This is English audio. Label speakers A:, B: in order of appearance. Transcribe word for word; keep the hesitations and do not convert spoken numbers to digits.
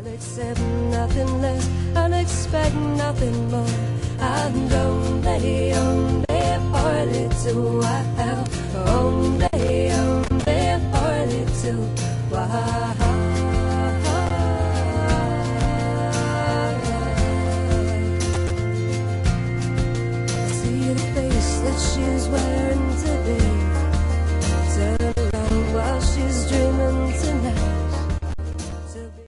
A: accept nothing less and expect nothing more. I don't